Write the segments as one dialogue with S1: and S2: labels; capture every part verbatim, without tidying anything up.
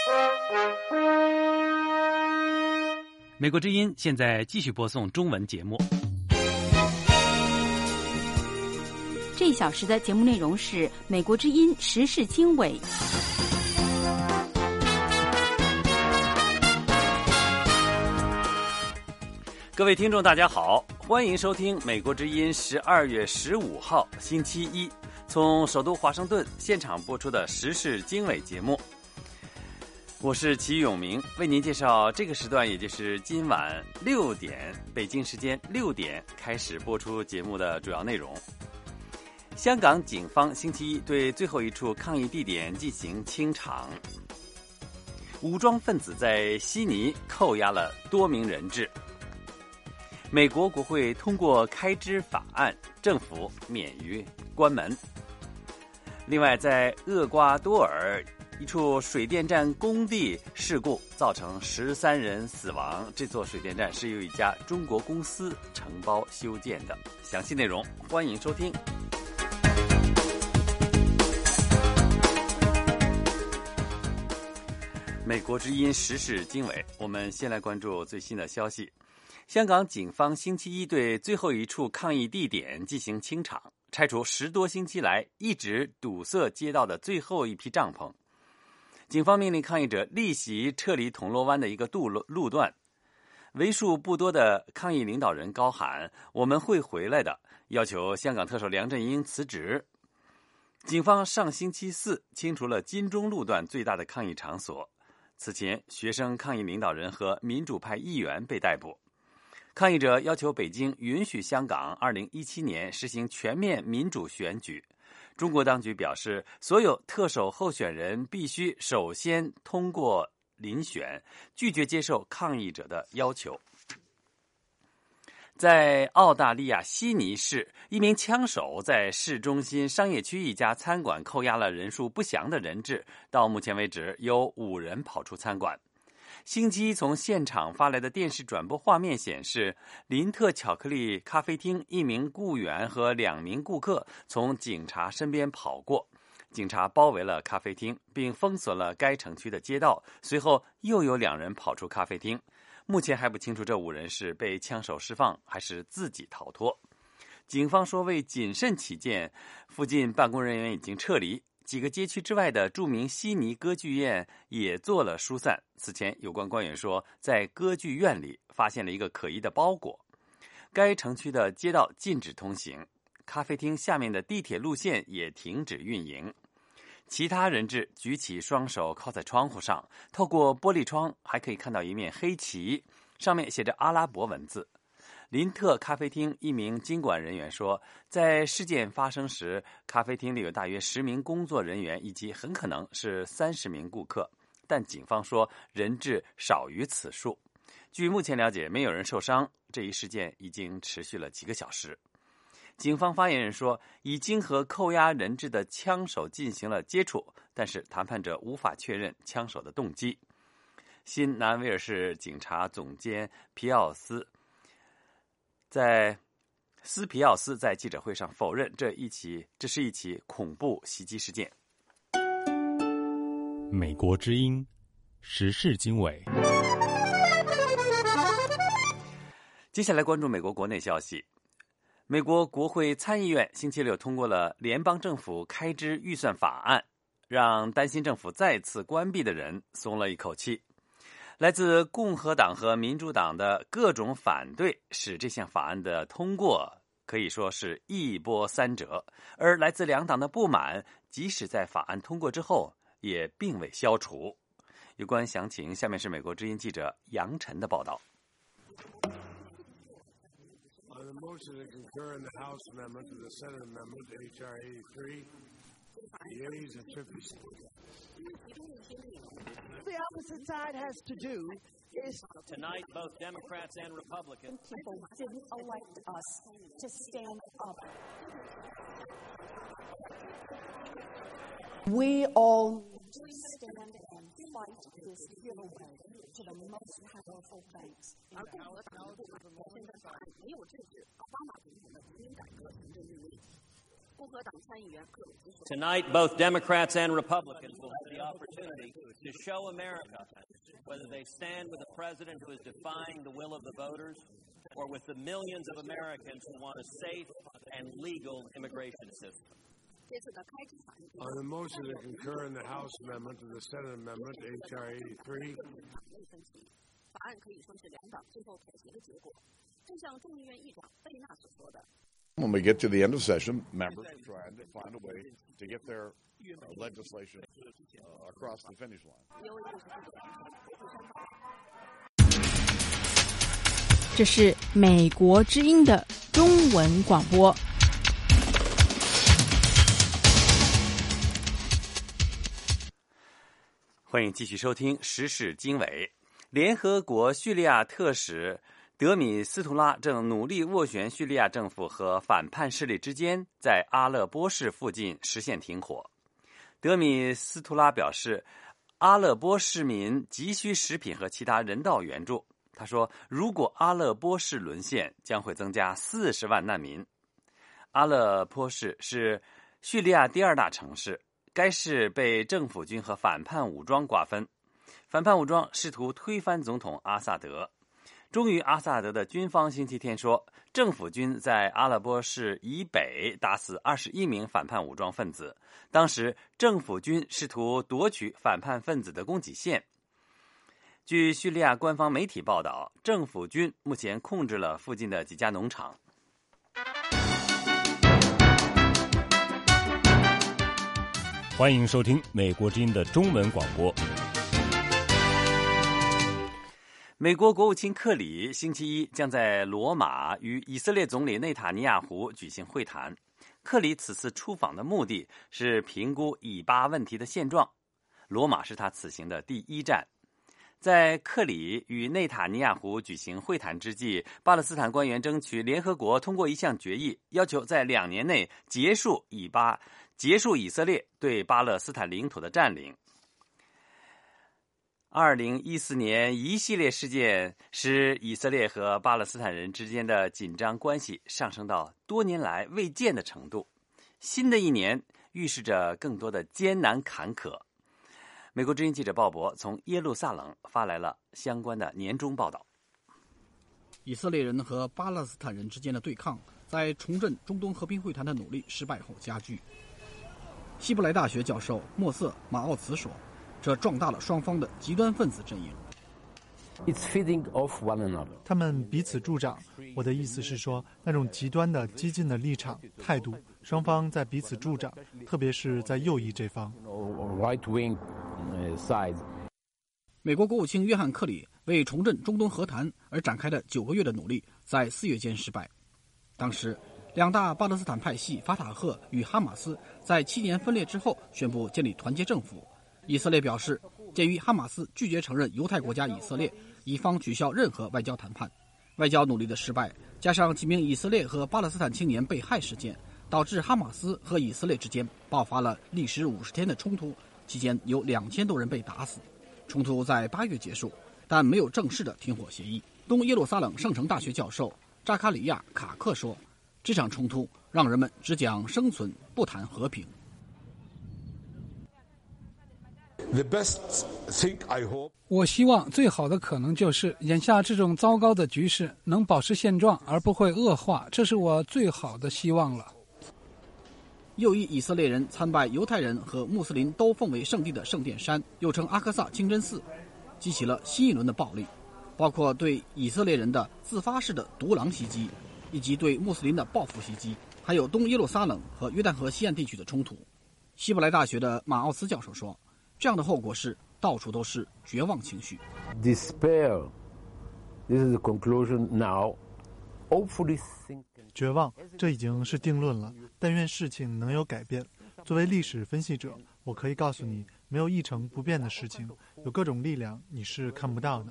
S1: 美国之音现在继续播送中文节目。
S2: 这一小时的节目内容是美国之音时事经纬。
S1: 各位听众大家好，欢迎收听美国之音十二月十五号星期一从首都华盛顿现场播出的时事经纬节目。我是齐永明，为您介绍这个时段，也就是今晚六点北京时间六点开始播出节目的主要内容。香港警方星期一对最后一处抗议地点进行清场，武装分子在悉尼扣押了多名人质。美国国会通过开支法案，政府免于关门。另外，在厄瓜多尔一处水电站工地事故造成十三人死亡，这座水电站是由一家中国公司承包修建的。详细内容欢迎收听。美国之音时事经纬，我们先来关注最新的消息。香港警方星期一对最后一处抗议地点进行清场，拆除十多星期来一直堵塞街道的最后一批帐篷。警方命令抗议者立即撤离铜锣湾的一个路路段。为数不多的抗议领导人高喊“我们会回来的”，要求香港特首梁振英辞职。警方上星期四清除了金钟路段最大的抗议场所。此前，学生抗议领导人和民主派议员被逮捕。抗议者要求北京允许香港二零一七年实行全面民主选举。中国当局表示，所有特首候选人必须首先通过遴选，拒绝接受抗议者的要求。在澳大利亚悉尼市，一名枪手在市中心商业区一家餐馆扣押了人数不详的人质，到目前为止有五人跑出餐馆。星期一从现场发来的电视转播画面显示，林特巧克力咖啡厅一名雇员和两名顾客从警察身边跑过，警察包围了咖啡厅，并封锁了该城区的街道。随后又有两人跑出咖啡厅，目前还不清楚这五人是被枪手释放还是自己逃脱。警方说，为谨慎起见，附近办公人员已经撤离。几个街区之外的著名悉尼歌剧院也做了疏散。此前，有关官员说，在歌剧院里发现了一个可疑的包裹。该城区的街道禁止通行，咖啡厅下面的地铁路线也停止运营。其他人质举起双手靠在窗户上，透过玻璃窗还可以看到一面黑旗，上面写着阿拉伯文字。林特咖啡厅一名经管人员说，在事件发生时，咖啡厅里有大约十名工作人员以及很可能是三十名顾客，但警方说人质少于此数。据目前了解，没有人受伤。这一事件已经持续了几个小时。警方发言人说，已经和扣押人质的枪手进行了接触，但是谈判者无法确认枪手的动机。新南威尔士警察总监皮奥斯在斯皮奥斯在记者会上否认这一起这是一起恐怖袭击事件。
S3: 美国之音时事经纬。
S1: 接下来关注美国国内消息。美国国会参议院星期六通过了联邦政府开支预算法案，让担心政府再次关闭的人松了一口气。来自共和党和民主党的各种反对使这项法案的通过可以说是一波三折，而来自两党的不满即使在法案通过之后也并未消除。有关详情，下面是美国之音记者杨晨的报道。
S4: The opposite side has to do is
S5: tonight both Democrats and Republicans
S6: people didn't elect us to stand up.
S4: We all
S6: need to stand and fight this giveaway to the most powerful banks.
S4: 没有制止奥巴马总统的移民改革行政命令。
S5: Tonight, both Democrats and Republicans will have the opportunity to show America whether they stand with a president who is defying the will of the voters or with the millions of Americans who want a safe and legal immigration system.
S7: On the motion to concur in the House amendment to the Senate amendment, H R eighty-three,
S8: when we get to the end of session, members are trying to find a way to get their uh, legislation uh, across the finish line.
S2: 这是美国之音的中文广播。
S1: 欢迎继续收听时事经纬。联合国叙利亚特使德米斯图拉正努力斡旋叙利亚政府和反叛势力之间在阿勒波市附近实现停火。德米斯图拉表示，阿勒波市民急需食品和其他人道援助。他说，如果阿勒波市沦陷，将会增加四十万难民。阿勒波市是叙利亚第二大城市，该市被政府军和反叛武装瓜分。反叛武装试图推翻总统阿萨德。终于，阿萨德的军方星期天说，政府军在阿勒波市以北打死二十一名反叛武装分子。当时，政府军试图夺取反叛分子的供给线。据叙利亚官方媒体报道，政府军目前控制了附近的几家农场。
S3: 欢迎收听美国之音的中文广播。
S1: 美国国务卿克里星期一将在罗马与以色列总理内塔尼亚胡举行会谈。克里此次出访的目的是评估以巴问题的现状。罗马是他此行的第一站。在克里与内塔尼亚胡举行会谈之际，巴勒斯坦官员争取联合国通过一项决议，要求在两年内结束以巴结束以色列对巴勒斯坦领土的占领。二零一四年一系列事件使以色列和巴勒斯坦人之间的紧张关系上升到多年来未见的程度。新的一年预示着更多的艰难坎坷。美国之音记者鲍勃从耶路撒冷发来了相关的年终报道。
S9: 以色列人和巴勒斯坦人之间的对抗在重振中东和平会谈的努力失败后加剧。希伯来大学教授莫瑟马奥茨说，这壮大了双方的极端分子阵营。
S10: 他们彼此助长。我的意思是说，那种极端的激进的立场态度，双方在彼此助长，特别是在右翼这方。
S9: 美国国务卿约翰克里为重振中东和谈而展开的九个月的努力，在四月间失败。当时，两大巴勒斯坦派系法塔赫与哈马斯在七年分裂之后宣布建立团结政府。以色列表示，鉴于哈马斯拒绝承认犹太国家以色列，以方取消任何外交谈判。外交努力的失败，加上几名以色列和巴勒斯坦青年被害事件，导致哈马斯和以色列之间爆发了历时五十天的冲突，期间有两千多人被打死。冲突在八月结束，但没有正式的停火协议。东耶路撒冷圣城大学教授扎卡里亚·卡克说，这场冲突让人们只讲生存，不谈和平。
S11: 我希望最好的可能就是眼下这种糟糕的局势能保持现状而不会恶化，这是我最好的希望了。
S9: 右翼以色列人参拜犹太人和穆斯林都奉为圣地的圣殿山，又称阿克萨清真寺，激起了新一轮的暴力，包括对以色列人的自发式的独狼袭击，以及对穆斯林的报复袭击，还有东耶路撒冷和约旦河西岸地区的冲突。希伯来大学的马奥斯教授说，这样的后果是到处都是绝望情绪。
S12: Despair. This is the conclusion now. Hopefully,
S10: 绝望，这已经是定论了。但愿事情能有改变。作为历史分析者，我可以告诉你，没有一成不变的事情，有各种力量你是看不到的。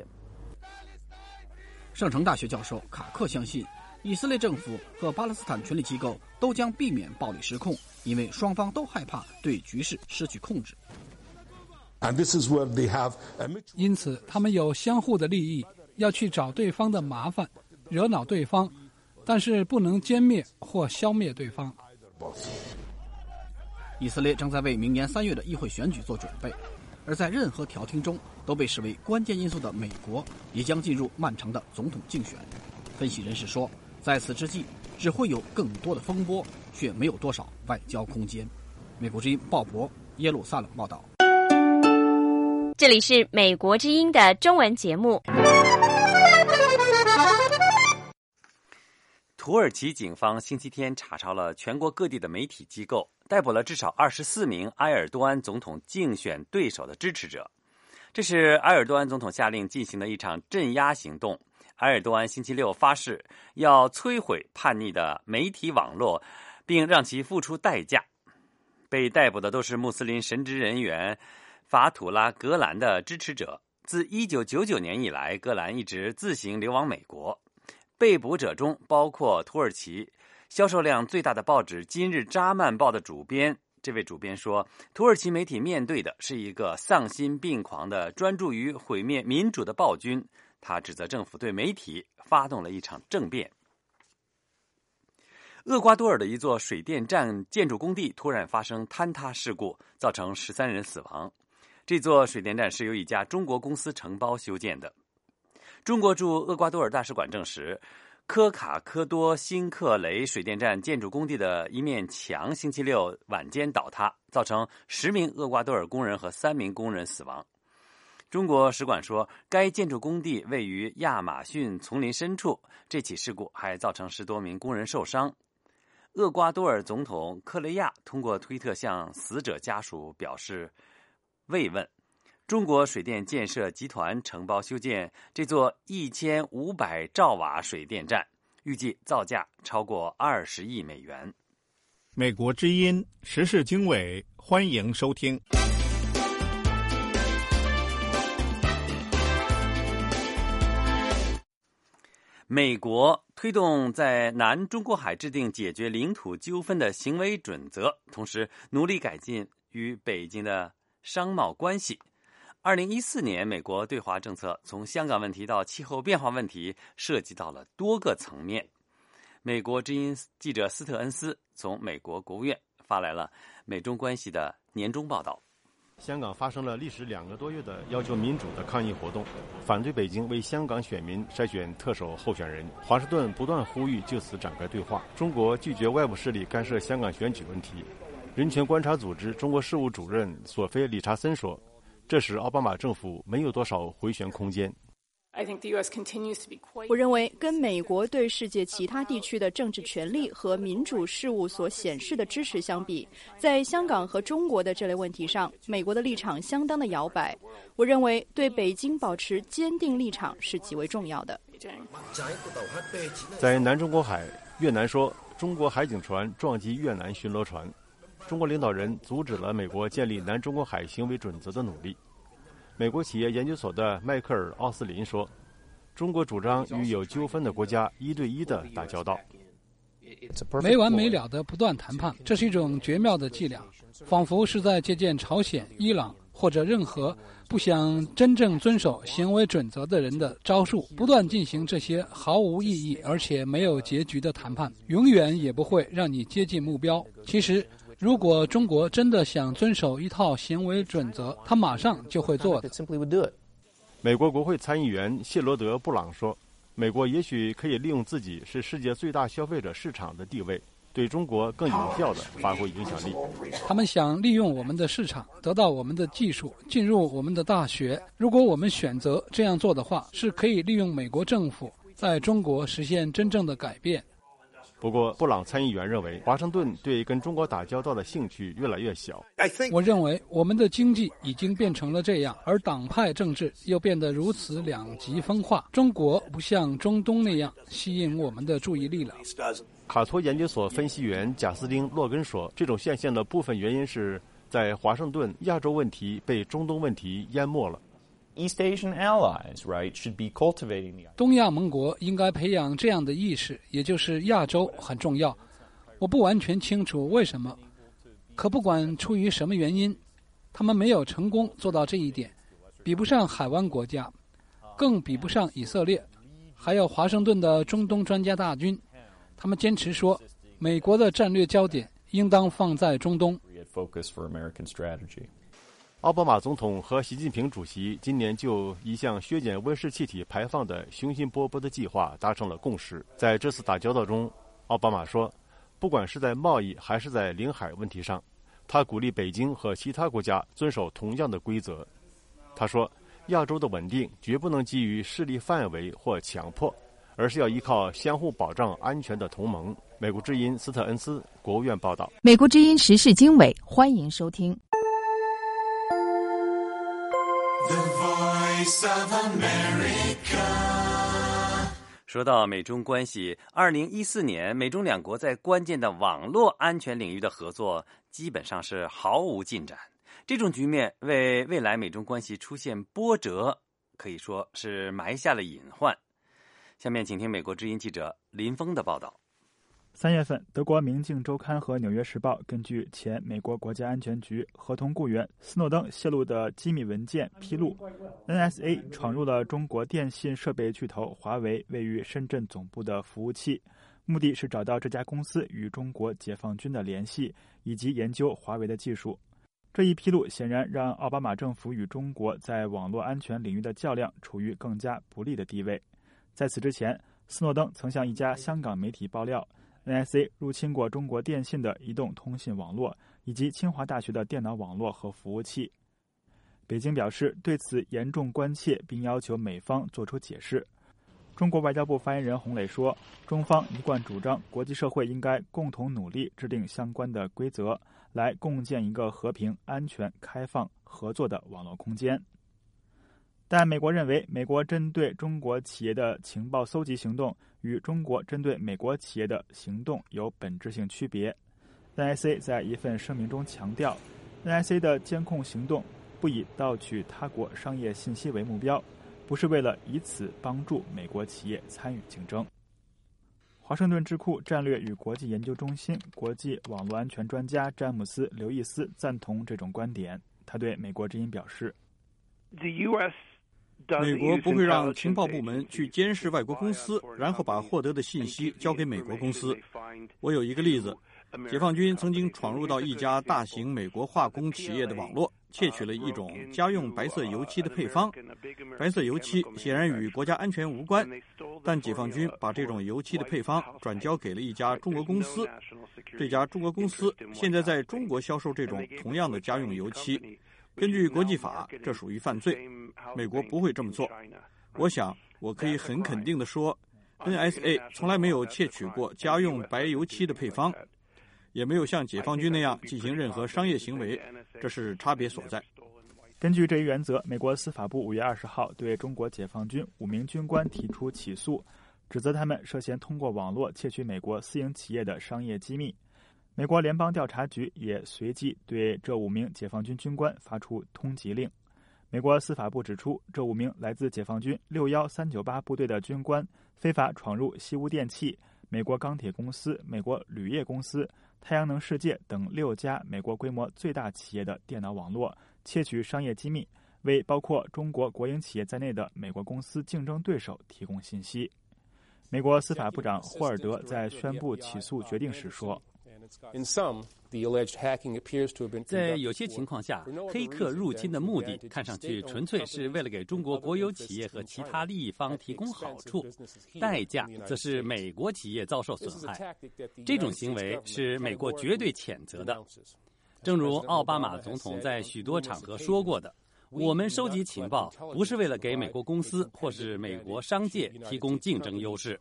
S9: 圣城大学教授卡克相信，以色列政府和巴勒斯坦权力机构都将避免暴力失控，因为双方都害怕对局势失去控制。
S11: 因此，他们有相互的利益，要去找对方的麻烦，惹恼对方，但是不能歼灭或消灭对方。
S9: 以色列正在为明年三月的议会选举做准备，而在任何调停中都被视为关键因素的美国也将进入漫长的总统竞选。分析人士说，在此之际只会有更多的风波，却没有多少外交空间。美国之音鲍勃耶路撒冷报道。
S13: 这里是美国之音的中文节目。
S1: 土耳其警方星期天查抄了全国各地的媒体机构，逮捕了至少二十四名埃尔多安总统竞选对手的支持者。这是埃尔多安总统下令进行的一场镇压行动。埃尔多安星期六发誓要摧毁叛逆的媒体网络，并让其付出代价。被逮捕的都是穆斯林神职人员法土拉·格兰的支持者。自一九九九年以来，格兰一直自行流亡美国。被捕者中包括土耳其销售量最大的报纸《今日扎曼报》的主编。这位主编说，土耳其媒体面对的是一个丧心病狂的专注于毁灭民主的暴君。他指责政府对媒体发动了一场政变。厄瓜多尔的一座水电站建筑工地突然发生坍塌事故，造成十三人死亡。这座水电站是由一家中国公司承包修建的。中国驻厄瓜多尔大使馆证实，科卡科多辛克雷水电站建筑工地的一面墙星期六晚间倒塌，造成十名厄瓜多尔工人和三名工人死亡。中国使馆说，该建筑工地位于亚马逊丛林深处，这起事故还造成十多名工人受伤。厄瓜多尔总统克雷亚通过推特向死者家属表示慰问。中国水电建设集团承包修建这座一千五百兆瓦水电站，预计造价超过二十亿美元。
S14: 美国之音时事经纬，欢迎收听。
S1: 美国推动在南中国海制定解决领土纠纷的行为准则，同时努力改进与北京的商贸关系。二零一四年，美国对华政策从香港问题到气候变化问题，涉及到了多个层面。美国之音记者斯特恩斯从美国国务院发来了美中关系的年终报道。
S15: 香港发生了历时两个多月的要求民主的抗议活动，反对北京为香港选民筛选特首候选人。华盛顿不断呼吁就此展开对话。中国拒绝外部势力干涉香港选举问题。人权观察组织中国事务主任索菲·理查森说，这时奥巴马政府没有多少回旋空间。
S16: 我认为，跟美国对世界其他地区的政治权利和民主事务所显示的支持相比，在香港和中国的这类问题上，美国的立场相当的摇摆。我认为，对北京保持坚定立场是极为重要的。
S15: 在南中国海，越南说中国海警船撞击越南巡逻船，中国领导人阻止了美国建立南中国海行为准则的努力。美国企业研究所的迈克尔·奥斯林说，中国主张与有纠纷的国家一对一的打交道。
S11: 没完没了的不断谈判，这是一种绝妙的伎俩，仿佛是在借鉴朝鲜、伊朗或者任何不想真正遵守行为准则的人的招数，不断进行这些毫无意义而且没有结局的谈判，永远也不会让你接近目标。其实如果中国真的想遵守一套行为准则，他马上就会做的。
S15: 美国国会参议员谢罗德·布朗说，美国也许可以利用自己是世界最大消费者市场的地位，对中国更有效地发挥影响力。
S11: 他们想利用我们的市场，得到我们的技术，进入我们的大学。如果我们选择这样做的话，是可以利用美国政府在中国实现真正的改变。
S15: 不过，布朗参议员认为，华盛顿对跟中国打交道的兴趣越来越小。
S11: 我认为我们的经济已经变成了这样，而党派政治又变得如此两极分化。中国不像中东那样吸引我们的注意力了。
S15: 卡托研究所分析员贾斯汀·洛根说，这种现象的部分原因是在华盛顿，亚洲问题被中东问题淹没了。
S17: East Asian allies, right, should be cultivating the.
S11: 东亚盟国应该培养这样的意识，也就是亚洲很重要。我不完全清楚为什么，可不管出于什么原因，他们没有成功做到这一点，比不上海湾国家，更比不上以色列，还有华盛顿的中东专家大军。他们坚持说，美国的战略焦点应当放在中东。
S15: 奥巴马总统和习近平主席今年就一项削减温室气体排放的雄心勃勃的计划达成了共识。在这次打交道中，奥巴马说，不管是在贸易还是在领海问题上，他鼓励北京和其他国家遵守同样的规则。他说，亚洲的稳定绝不能基于势力范围或强迫，而是要依靠相互保障安全的同盟。美国之音斯特恩斯国务院报道。
S18: 美国之音时事经纬，欢迎收听。
S1: 说到美中关系，二零一四年美中两国在关键的网络安全领域的合作基本上是毫无进展。这种局面为未来美中关系出现波折可以说是埋下了隐患。下面请听美国之音记者林峰的报道。
S19: 三月份，德国《明镜周刊》和《纽约时报》根据前美国国家安全局合同雇员斯诺登泄露的机密文件披露 ，N S A 闯入了中国电信设备巨头华为位于深圳总部的服务器，目的是找到这家公司与中国解放军的联系，以及研究华为的技术。这一披露显然让奥巴马政府与中国在网络安全领域的较量处于更加不利的地位。在此之前，斯诺登曾向一家香港媒体爆料N S A 入侵过中国电信的移动通信网络，以及清华大学的电脑网络和服务器。北京表示对此严重关切，并要求美方作出解释。中国外交部发言人洪磊说，中方一贯主张国际社会应该共同努力制定相关的规则，来共建一个和平、安全、开放、合作的网络空间。但美国认为，美国针对中国企业的情报搜集行动与中国针对美国企业的行动有本质性区别。N S A 在一份声明中强调 ，N S A 的监控行动不以盗取他国商业信息为目标，不是为了以此帮助美国企业参与竞争。华盛顿智库战略与国际研究中心国际网络安全专家詹姆斯·刘易斯赞同这种观点。他对美国之音表示，
S20: 美国不会让情报部门去监视外国公司，然后把获得的信息交给美国公司。我有一个例子，解放军曾经闯入到一家大型美国化工企业的网络，窃取了一种家用白色油漆的配方。白色油漆显然与国家安全无关，但解放军把这种油漆的配方转交给了一家中国公司。这家中国公司现在在中国销售这种同样的家用油漆。根据国际法，这属于犯罪。美国不会这么做。我想，我可以很肯定地说 ，N S A 从来没有窃取过家用白油漆的配方，也没有像解放军那样进行任何商业行为，这是差别所在。
S19: 根据这一原则，美国司法部五月二十号对中国解放军五名军官提出起诉，指责他们涉嫌通过网络窃取美国私营企业的商业机密。美国联邦调查局也随即对这五名解放军军官发出通缉令。美国司法部指出，这五名来自解放军六一三九八部队的军官非法闯入西屋电器、美国钢铁公司、美国铝业公司、太阳能世界等六家美国规模最大企业的电脑网络，窃取商业机密，为包括中国国营企业在内的美国公司竞争对手提供信息。美国司法部长霍尔德在宣布起诉决定时说，
S1: 在有些情况下，黑客入侵的目的看上去纯粹是为了给中国国有企业和其他利益方提供好处，代价则是美国企业遭受损害。这种行为是美国绝对谴责的。正如奥巴马总统在许多场合说过的，我们收集情报不是为了给美国公司或是美国商界提供竞争优势。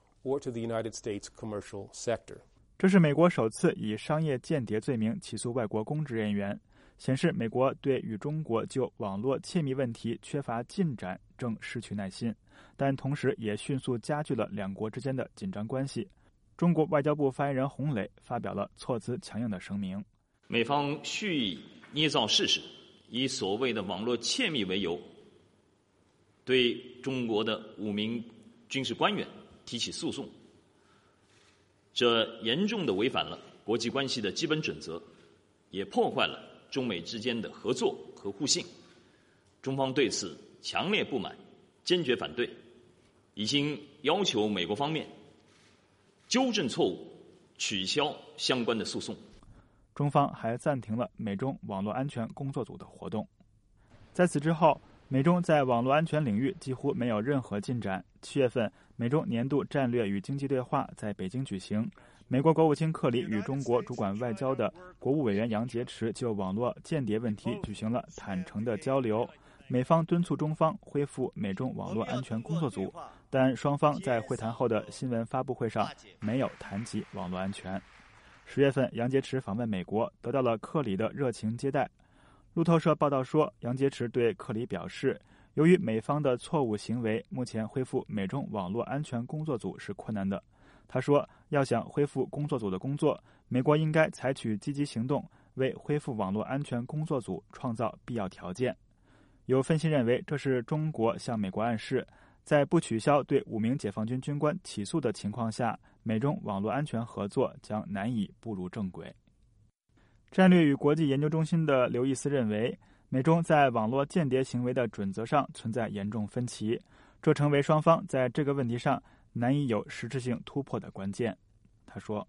S19: 这是美国首次以商业间谍罪名起诉外国公职人员，显示美国对与中国就网络窃密问题缺乏进展正失去耐心，但同时也迅速加剧了两国之间的紧张关系。中国外交部发言人洪磊发表了措辞强硬的声明，
S21: 美方蓄意捏造事实，以所谓的网络窃密为由，对中国的五名军事官员提起诉讼，这严重地违反了国际关系的基本准则，也破坏了中美之间的合作和互信。中方对此强烈不满，坚决反对，已经要求美国方面纠正错误，取消相关的诉讼。
S19: 中方还暂停了美中网络安全工作组的活动。在此之后，美中在网络安全领域几乎没有任何进展。七月份，美中年度战略与经济对话在北京举行，美国国务卿克里与中国主管外交的国务委员杨洁篪就网络间谍问题举行了坦诚的交流。美方敦促中方恢复美中网络安全工作组，但双方在会谈后的新闻发布会上没有谈及网络安全。十月份，杨洁篪访问美国，得到了克里的热情接待。路透社报道说，杨洁篪对克里表示，由于美方的错误行为，目前恢复美中网络安全工作组是困难的。他说，要想恢复工作组的工作，美国应该采取积极行动，为恢复网络安全工作组创造必要条件。有分析认为，这是中国向美国暗示，在不取消对五名解放军军官起诉的情况下，美中网络安全合作将难以步入正轨。战略与国际研究中心的刘易斯认为，美中在网络间谍行为的准则上存在严重分歧，这成为双方在这个问题上难以有实质性突破的关键。他说，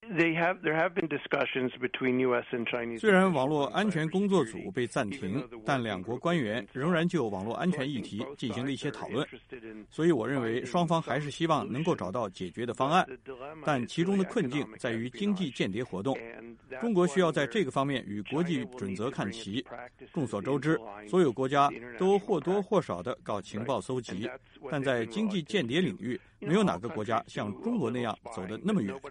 S20: 虽然网络安全工作组被暂停，但两国官员仍然就网络安全议题进行了一些讨论，所以我认为双方还是希望能够找到解决的方案，但其中的困境在于经济间谍活动。中国需要在这个方面与国际准则看齐。众所周知，所有国家都或多或少地搞情报搜集，但在经济间谍领域，没有哪个国家像中国那样走得那么远。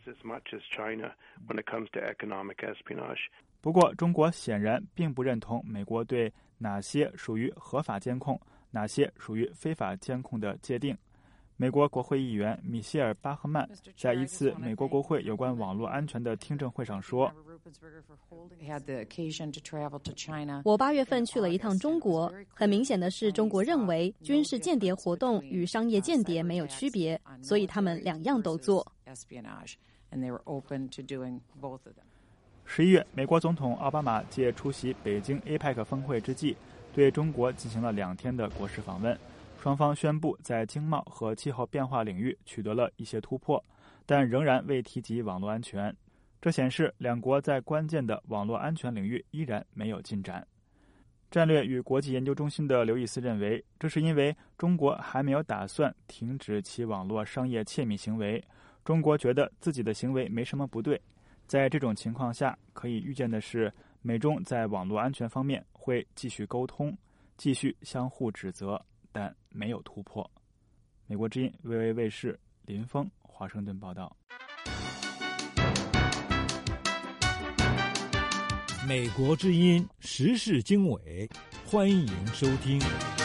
S19: 不过，中国显然并不认同美国对哪些属于合法监控，哪些属于非法监控的界定。美国国会议员米歇尔·巴赫曼在一次美国国会有关网络安全的听证会上说，
S6: 我八月份去了一趟中国，很明显的是，中国认为军事间谍活动与商业间谍没有区别，所以他们两样都做。
S19: 十一月，美国总统奥巴马借出席北京 A P E C 峰会之际，对中国进行了两天的国事访问。双方宣布在经贸和气候变化领域取得了一些突破，但仍然未提及网络安全。这显示两国在关键的网络安全领域依然没有进展。战略与国际研究中心的刘易斯认为，这是因为中国还没有打算停止其网络商业窃密行为。中国觉得自己的行为没什么不对。在这种情况下，可以预见的是，美中在网络安全方面会继续沟通，继续相互指责，但没有突破。美国之音 V O A 卫视林峰华盛顿报道。
S3: 美国之音时事经纬，欢迎收听。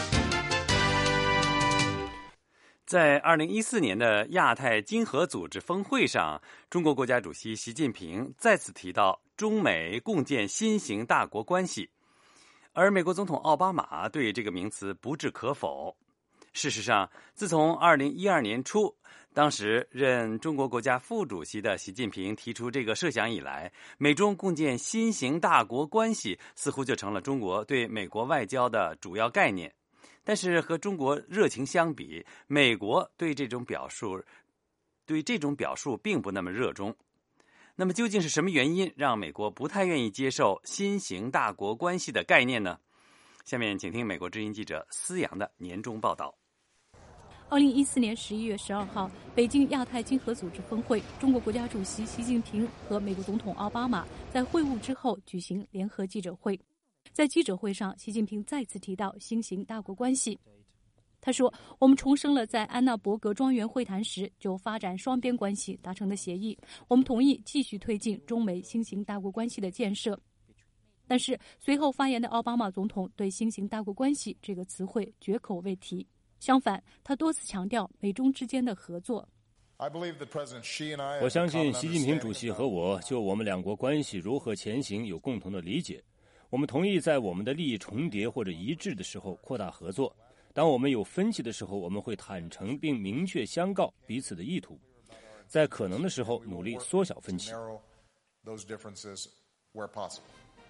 S1: 在二零一四年的亚太经合组织峰会上，中国国家主席习近平再次提到中美共建新型大国关系，而美国总统奥巴马对这个名词不置可否。事实上，自从二零一二年初，当时任中国国家副主席的习近平提出这个设想以来，美中共建新型大国关系似乎就成了中国对美国外交的主要概念。但是和中国热情相比，美国对这种表述对这种表述并不那么热衷。那么究竟是什么原因让美国不太愿意接受新型大国关系的概念呢？下面请听美国之音记者思阳的年终报道。
S2: 二零一四年十一月十二号，北京亚太经合组织峰会，中国国家主席习近平和美国总统奥巴马在会晤之后举行联合记者会。在记者会上，习近平再次提到新型大国关系。他说，我们重申了在安纳伯格庄园会谈时就发展双边关系达成的协议，我们同意继续推进中美新型大国关系的建设。但是随后发言的奥巴马总统对新型大国关系这个词汇绝口未提，相反，他多次强调美中之间的合作。
S3: 我相信习近平主席和我就我们两国关系如何前行有共同的理解。我们同意在我们的利益重叠或者一致的时候扩大合作，当我们有分歧的时候，我们会坦诚并明确相告彼此的意图，在可能的时候努力缩小分歧。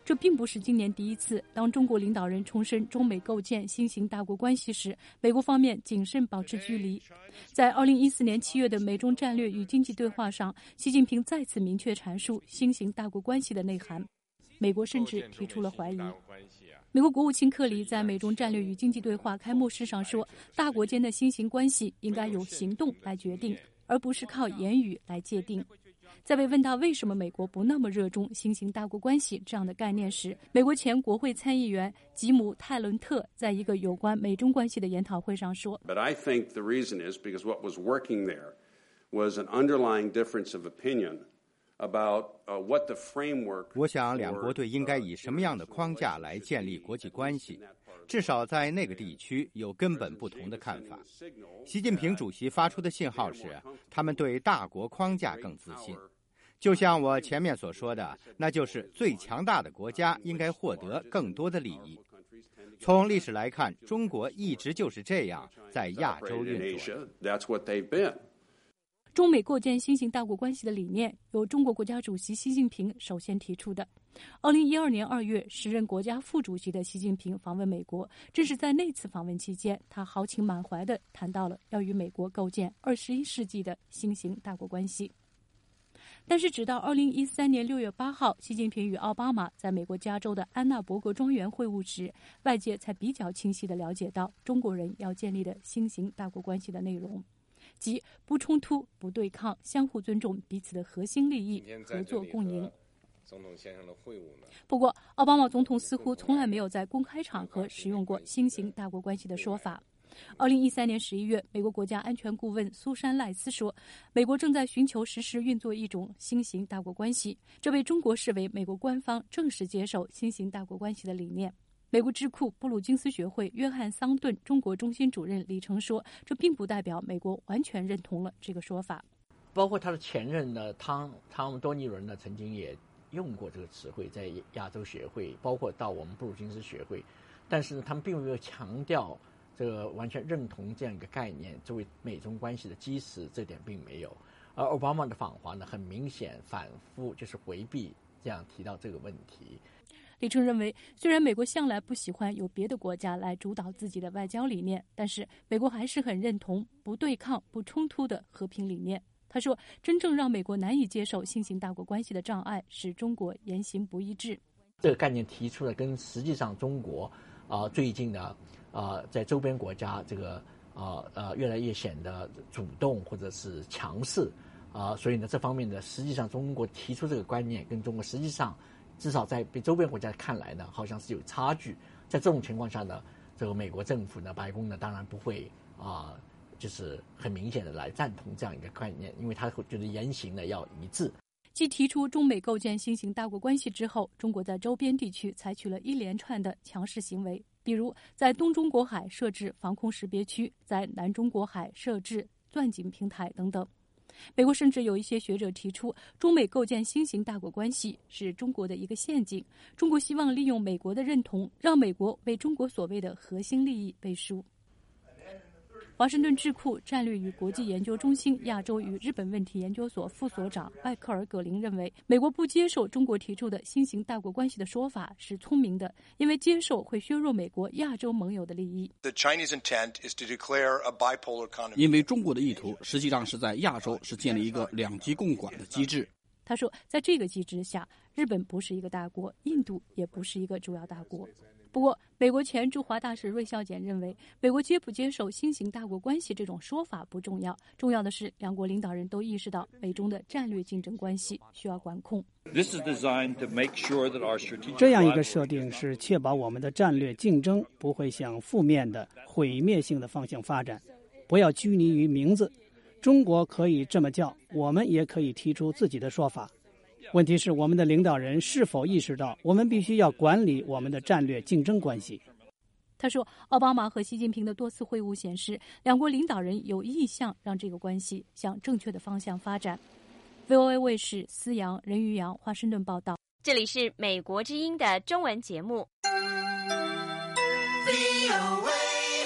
S2: 这并不是今年第一次，当中国领导人重申中美构建新型大国关系时，美国方面谨慎保持距离。在二零一四年七月的美中战略与经济对话上，习近平再次明确阐述新型大国关系的内涵，美国甚至提出了怀疑。美国国务卿克里在美中战略与经济对话开幕式上说，大国间的新型关系应该由行动来决定，而不是靠言语来界定。在被问到为什么美国不那么热衷新型大国关系这样的概念时，美国前国会参议员吉姆·泰伦特在一个有关美中关系的研讨会上说
S4: But I think the reason is because what was working there was an underlying difference of opinion about what the framework
S22: 我想两国队应该以什么样的框架来建立国际关系，至少在那个地区有根本不同的看法。习近平主席发出的信号是，他们对大国框架更自信。就像我前面所说的，那就是最强大的国家应该获得更多的利益。从历史来看，中国一直就是这样在亚洲运作。
S2: 中美构建新型大国关系的理念由中国国家主席习近平首先提出的。二零一二年二月，时任国家副主席的习近平访问美国，正是在那次访问期间，他豪情满怀地谈到了要与美国构建二十一世纪的新型大国关系。但是直到二零一三年六月八号，习近平与奥巴马在美国加州的安娜伯格庄园会晤时，外界才比较清晰地了解到中国人要建立的新型大国关系的内容，即不冲突、不对抗、相互尊重彼此的核心利益，合作共赢。
S3: 总统先生的会晤呢？
S2: 不过，奥巴马总统似乎从来没有在公开场合使用过新型大国关系的说法。二零一三年十一月，美国国家安全顾问苏珊·赖斯说，美国正在寻求实施运作一种新型大国关系，这被中国视为美国官方正式接受新型大国关系的理念。美国智库布鲁金斯学会约翰桑顿中国中心主任李成说，这并不代表美国完全认同了这个说法。
S23: 包括他的前任呢，汤汤姆多尼伦呢，曾经也用过这个词汇，在亚洲学会，包括到我们布鲁金斯学会，但是呢，他们并没有强调这个完全认同这样一个概念作为美中关系的基石，这点并没有。而奥巴马的访华呢，很明显反复就是回避这样提到这个问题。
S2: 李成认为，虽然美国向来不喜欢有别的国家来主导自己的外交理念，但是美国还是很认同不对抗、不冲突的和平理念。他说，真正让美国难以接受新型大国关系的障碍是中国言行不一致。
S23: 这个概念提出了，跟实际上中国啊、呃、最近呢啊、呃、在周边国家这个啊 呃, 呃越来越显得主动或者是强势啊、呃，所以呢这方面呢，实际上中国提出这个观念，跟中国实际上至少在被周边国家看来呢，好像是有差距。在这种情况下呢，这个美国政府呢，白宫呢，当然不会啊、呃，就是很明显的来赞同这样一个概念，因为他会觉得言行呢要一致。
S2: 继提出中美构建新型大国关系之后，中国在周边地区采取了一连串的强势行为，比如在东中国海设置防空识别区，在南中国海设置钻井平台等等。美国甚至有一些学者提出，中美构建新型大国关系是中国的一个陷阱，中国希望利用美国的认同，让美国为中国所谓的核心利益背书。华盛顿智库战略与国际研究中心亚洲与日本问题研究所副所长艾克尔·葛林认为，美国不接受中国提出的新型大国关系的说法是聪明的，因为接受会削弱美国亚洲盟友的利益。
S9: 因为中国的意图实际上是在亚洲是建立一个两极共管的机制。
S2: 他说，在这个机制下，日本不是一个大国，印度也不是一个主要大国。不过，美国前驻华大使瑞孝俭认为，美国接不接受新型大国关系这种说法不重要，重要的是两国领导人都意识到美中的战略竞争关系需要管控。
S24: 这样一个设定是确保我们的战略竞争不会向负面的、毁灭性的方向发展，不要拘泥于名字。中国可以这么叫，我们也可以提出自己的说法。问题是，我们的领导人是否意识到，我们必须要管理我们的战略竞争关系？
S2: 他说，奥巴马和习近平的多次会晤显示，两国领导人有意向让这个关系向正确的方向发展。V O A 卫视思阳、任于阳华盛顿报道。
S13: 这里是美国之音的中文节目。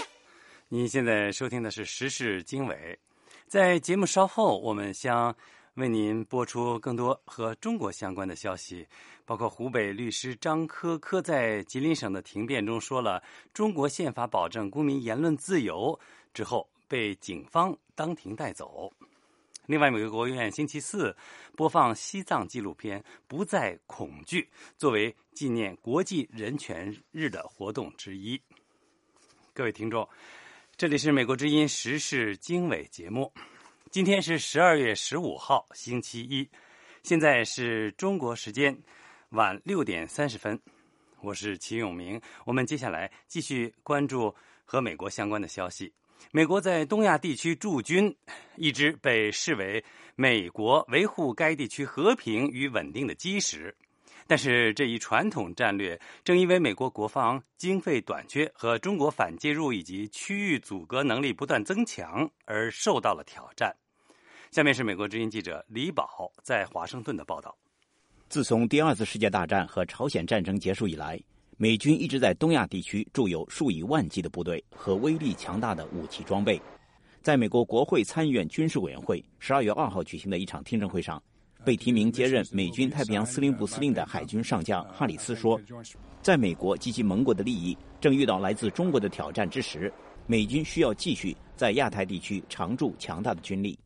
S1: 您现在收听的是时事经纬，在节目稍后，我们将为您播出更多和中国相关的消息，包括湖北律师张科科在吉林省的庭辩中说了中国宪法保证公民言论自由之后被警方当庭带走。另外，美国国务院星期四播放西藏纪录片《不再恐惧》，作为纪念国际人权日的活动之一。各位听众，这里是美国之音时事经纬节目。今天是十二月十五号，星期一，现在是中国时间晚六点三十分。我是齐永明，我们接下来继续关注和美国相关的消息。美国在东亚地区驻军一直被视为美国维护该地区和平与稳定的基石，但是这一传统战略正因为美国国防经费短缺和中国反介入以及区域阻隔能力不断增强而受到了挑战。下面是美国之音记者李宝在华盛顿的报道。
S5: 自从第二次世界大战和朝鲜战争结束以来，美军一直在东亚地区驻有数以万计的部队和威力强大的武器装备。在美国国会参议院军事委员会十二月二号举行的一场听证会上，被提名接任美军太平洋司令部司令的海军上将哈里斯说，在美国及其盟国的利益正遇到来自中国的挑战之时，美军需要继续在亚太地区常驻强大的军力。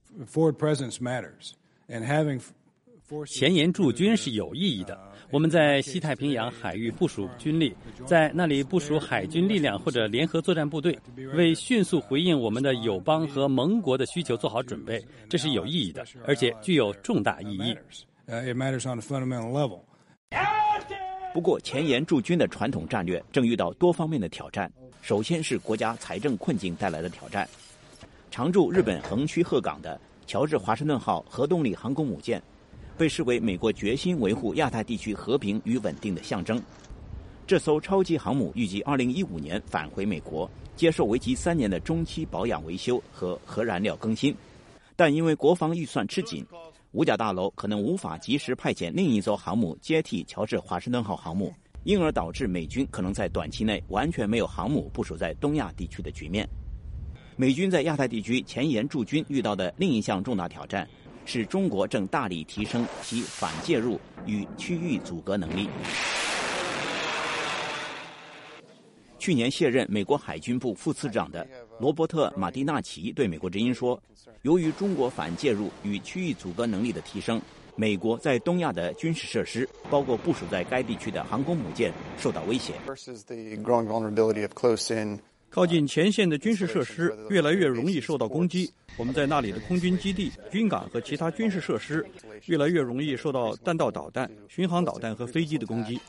S1: 前沿驻军是有意义的，我们在西太平洋海域部署军力，在那里部署海军力量或者联合作战部队，为迅速回应我们的友邦和盟国的需求做好准备，这是有意义的，而且具有重大意义。
S5: 不过，前沿驻军的传统战略正遇到多方面的挑战，首先是国家财政困境带来的挑战。常驻日本横须贺港的乔治华盛顿号核动力航空母舰被视为美国决心维护亚太地区和平与稳定的象征。这艘超级航母预计二零一五年返回美国，接受为期三年的中期保养维修和核燃料更新，但因为国防预算吃紧，五角大楼可能无法及时派遣另一艘航母接替乔治华盛顿号航母，因而导致美军可能在短期内完全没有航母部署在东亚地区的局面。美军在亚太地区前沿驻军遇到的另一项重大挑战是中国正大力提升其反介入与区域阻隔能力。去年卸任美国海军部副次长的罗伯特·马蒂纳奇对美国之音说，由于中国反介入与区域阻隔能力的提升，美国在东亚的军事设施，包括部署在该地区的航空母舰，受到威胁。
S20: 靠近前线的军事设施越来越容易受到攻击，我们在那里的空军基地、军港和其他军事设施越来越容易受到弹道导弹、巡航导弹和飞机的攻击。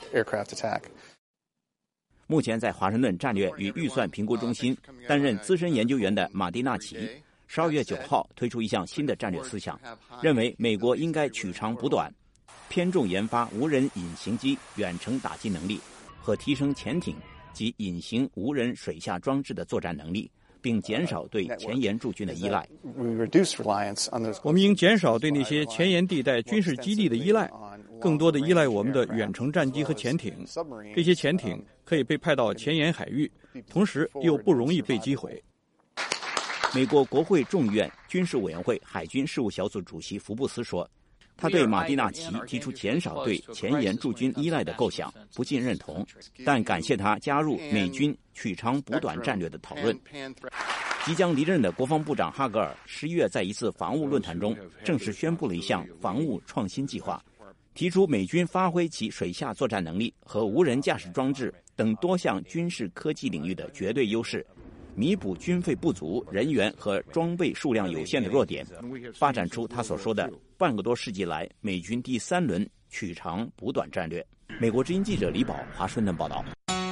S5: 目前在华盛顿战略与预算评估中心担任资深研究员的马蒂纳奇十二月九号推出一项新的战略思想，认为美国应该取长补短，偏重研发无人隐形机远程打击能力和提升潜艇及隐形无人水下装置的作战能力，并减少对前沿驻军的依赖。
S20: 我们应减少对那些前沿地带军事基地的依赖，更多的依赖我们的远程战机和潜艇。这些潜艇可以被派到前沿海域，同时又不容易被击毁。
S5: 美国国会众议院军事委员会海军事务小组主席福布斯说，他对马蒂纳奇提出减少对前沿驻军依赖的构想不尽认同，但感谢他加入美军取长补短战略的讨论。即将离任的国防部长哈格尔十一月在一次防务论坛中正式宣布了一项防务创新计划，提出美军发挥其水下作战能力和无人驾驶装置等多项军事科技领域的绝对优势，弥补军费不足、人员和装备数量有限的弱点，发展出他所说的半个多世纪来美军第三轮取长补短战略。美国之音记者李宝华盛顿报道。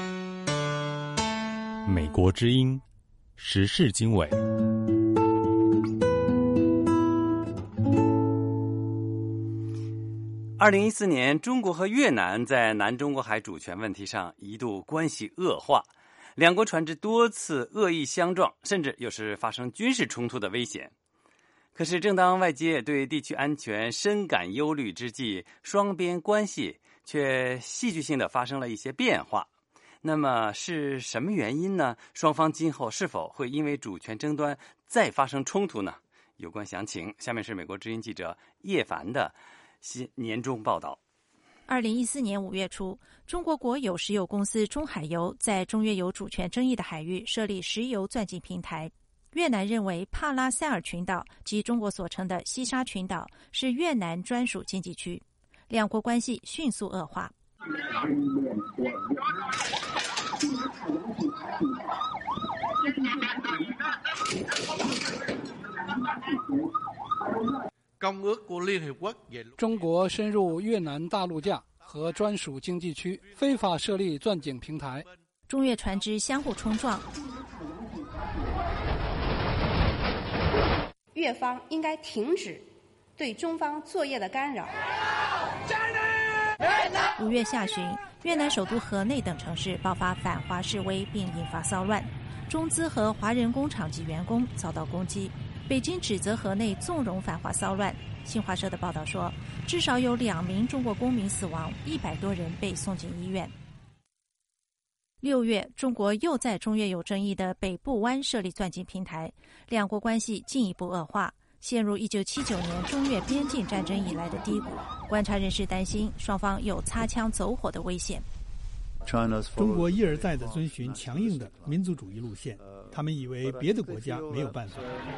S7: 美国之音时事经纬。
S1: 二零一四年，中国和越南在南中国海主权问题上一度关系恶化，两国船只多次恶意相撞，甚至有时发生军事冲突的危险。可是正当外界对地区安全深感忧虑之际，双边关系却戏剧性地发生了一些变化。那么是什么原因呢？双方今后是否会因为主权争端再发生冲突呢？ 有关详情，下面是美国之音记者叶凡的新年终报道。
S8: 二零一四年五月初，中国国有石油公司中海油在中越有主权争议的海域设立石油钻井平台。越南认为帕拉塞尔群岛及中国所称的西沙群岛是越南专属经济区，两国关系迅速恶化。
S11: 中国深入越南大陆架和专属经济区，非法设立钻井平台，
S8: 中越船只相互冲撞。
S10: 越方应该停止对中方作业的干扰。
S8: 五月下旬，越南首都河内等城市爆发反华示威，并引发骚乱，中资和华人工厂及员工遭到攻击。北京指责河内纵容反华骚乱。新华社的报道说，至少有两名中国公民死亡，一百多人被送进医院。六月，中国又在中越有争议的北部湾设立钻井平台，两国关系进一步恶化，陷入一九七九年中越边境战争以来的低谷。观察人士担心，双方有擦枪走火的危险。
S12: 中国一而再地遵循强硬的民族主义路线，他们以为别的国家没有办法。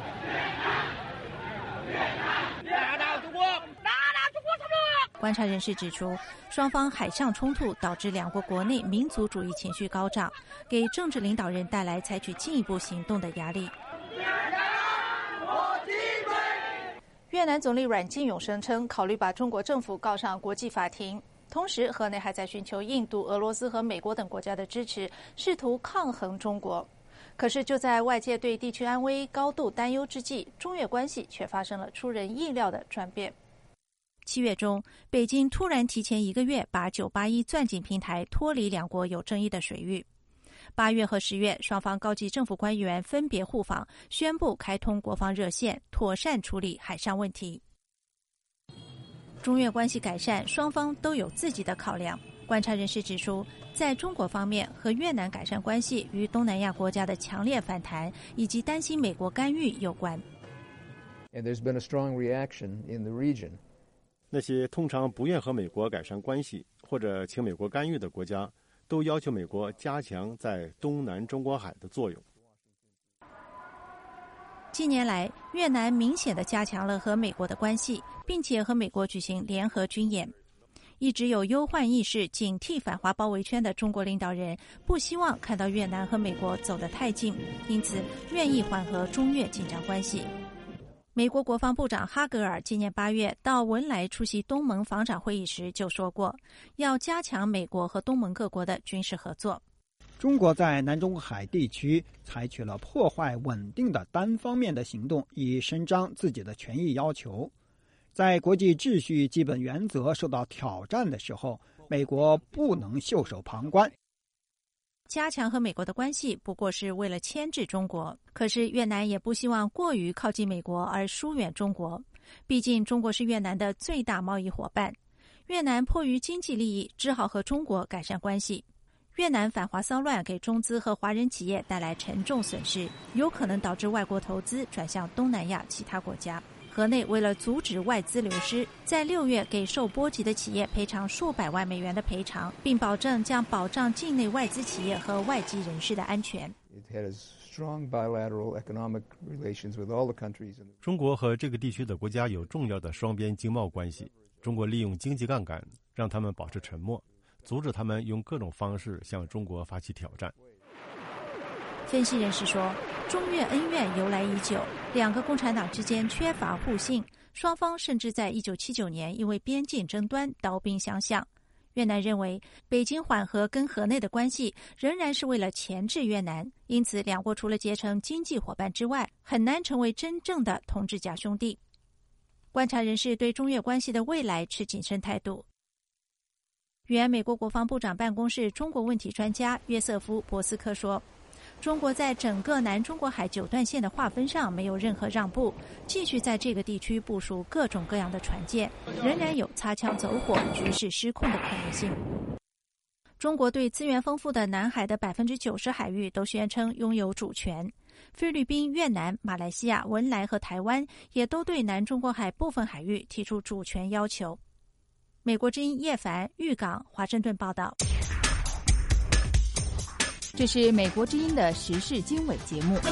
S8: 观察人士指出，双方海上冲突导致两国国内民族主义情绪高涨，给政治领导人带来采取进一步行动的压力。越南总理阮金勇声称，考虑把中国政府告上国际法庭。同时，河内还在寻求印度、俄罗斯和美国等国家的支持，试图抗衡中国。可是，就在外界对地区安危高度担忧之际，中越关系却发生了出人意料的转变。七月中，北京突然提前一个月把九八一钻井平台脱离两国有争议的水域。八月和十月，双方高级政府官员分别互访，宣布开通国防热线，妥善处理海上问题。中越关系改善，双方都有自己的考量。观察人士指出，在中国方面，和越南改善关系与东南亚国家的强烈反弹以及担心美国干预有关。
S14: And there's been a strong reaction in the region.
S15: 那些通常不愿和美国改善关系或者请美国干预的国家，都要求美国加强在东南中国海的作用。
S8: 近年来，越南明显地加强了和美国的关系，并且和美国举行联合军演。一直有忧患意识、警惕反华包围圈的中国领导人，不希望看到越南和美国走得太近，因此愿意缓和中越紧张关系。美国国防部长哈格尔今年八月到文莱出席东盟防长会议时就说过，要加强美国和东盟各国的军事合作。
S24: 中国在南中国海地区采取了破坏稳定的单方面的行动，以伸张自己的权益要求。在国际秩序基本原则受到挑战的时候，美国不能袖手旁观。
S8: 加强和美国的关系不过是为了牵制中国，可是越南也不希望过于靠近美国而疏远中国，毕竟中国是越南的最大贸易伙伴。越南迫于经济利益，只好和中国改善关系。越南反华骚乱给中资和华人企业带来沉重损失，有可能导致外国投资转向东南亚其他国家。河内为了阻止外资流失，在六月给受波及的企业赔偿数百万美元的赔偿，并保证将保障境内外资企业和外籍人士的安全。
S15: 中国和这个地区的国家有重要的双边经贸关系，中国利用经济杠杆让他们保持沉默，阻止他们用各种方式向中国发起挑战。
S8: 分析人士说，中越恩怨由来已久，两个共产党之间缺乏互信，双方甚至在一九七九年因为边境争端刀兵相向。越南认为，北京缓和跟河内的关系仍然是为了钳制越南，因此两国除了结成经济伙伴之外，很难成为真正的同志假兄弟。观察人士对中越关系的未来持谨慎态度。原美国国防部长办公室中国问题专家约瑟夫·博斯科说，中国在整个南中国海九段线的划分上没有任何让步，继续在这个地区部署各种各样的船舰，仍然有擦枪走火、局势失控的可能性。中国对资源丰富的南海的百分之九十海域都宣称拥有主权， 菲律宾、越南、马来西亚、文莱和台湾也都对南中国海部分海域提出主权要求。美国之音叶凡、玉港、华盛顿报道。
S16: 这是美国之音的时事经纬节目。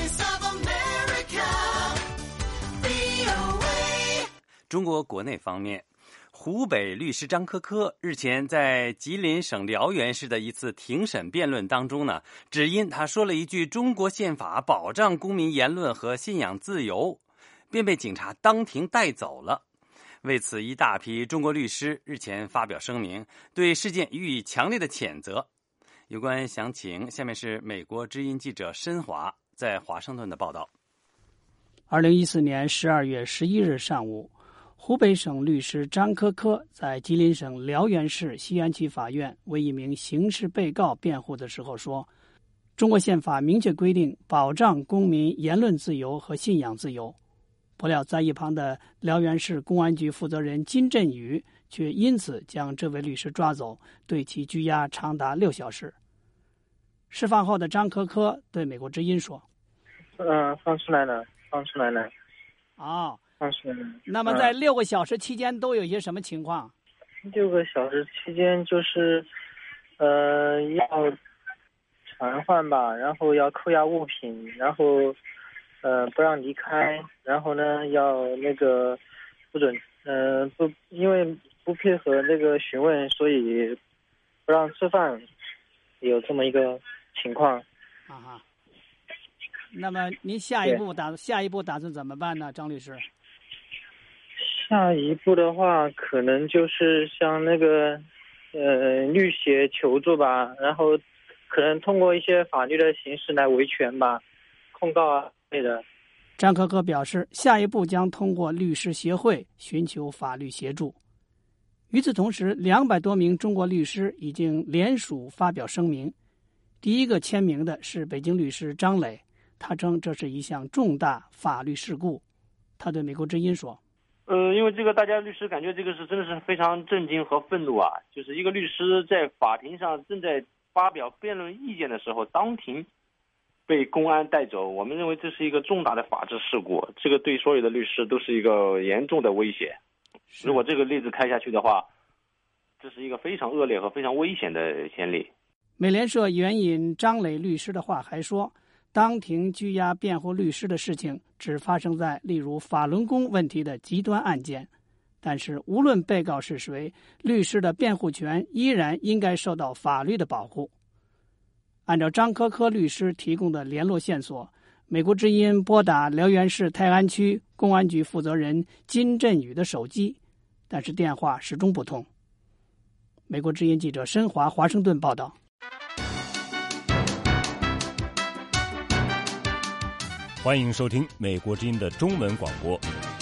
S1: 中国国内方面，湖北律师张科科日前在吉林省辽源市的一次庭审辩论当中呢，只因他说了一句中国宪法保障公民言论和信仰自由，便被警察当庭带走了。为此，一大批中国律师日前发表声明，对事件予以强烈的谴责。有关详情，下面是美国之音记者申华在华盛顿的报道。
S24: 二零一四年十二月十一日上午，湖北省律师张科科在吉林省辽源市西安区法院为一名刑事被告辩护的时候说，中国宪法明确规定保障公民言论自由和信仰自由。不料在一旁的辽源市公安局负责人金振宇却因此将这位律师抓走，对其拘押长达六小时。释放后的张科科对美国之音说：
S17: 嗯、呃，放出来了，放出来了。
S24: 哦，
S17: 放出来了。
S24: 那么在六个小时期间都有些什么情况？
S17: 六个小时期间就是，呃，要传唤吧，然后要扣押物品，然后，呃，不让离开，然后呢，要那个不准，呃，不，因为不配合那个询问，所以不让吃饭，有这么一个情况。
S24: 啊哈。那么您下一步打下一步打算怎么办呢，张律师？
S17: 下一步的话，可能就是向那个呃律协求助吧，然后可能通过一些法律的形式来维权吧，控告啊之类的。
S24: 张科科表示，下一步将通过律师协会寻求法律协助。与此同时，两百多名中国律师已经联署发表声明。第一个签名的是北京律师张磊，他称这是一项重大法律事故。他对美国之音说：
S18: 呃，因为这个大家律师感觉这个是真的是非常震惊和愤怒啊！就是一个律师在法庭上正在发表辩论意见的时候，当庭被公安带走，我们认为这是一个重大的法治事故，这个对所有的律师都是一个严重的威胁。如果这个例子开下去的话，这是一个非常恶劣和非常危险的先例。
S24: 美联社援引张磊律师的话还说，当庭拘押辩护律师的事情只发生在例如法轮功问题的极端案件，但是无论被告是谁，律师的辩护权依然应该受到法律的保护。按照张科科律师提供的联络线索，美国之音拨打辽源市泰安区公安局负责人金振宇的手机，但是电话始终不通。美国之音记者申华华盛顿报道。
S3: 欢迎收听美国之音的中文广播。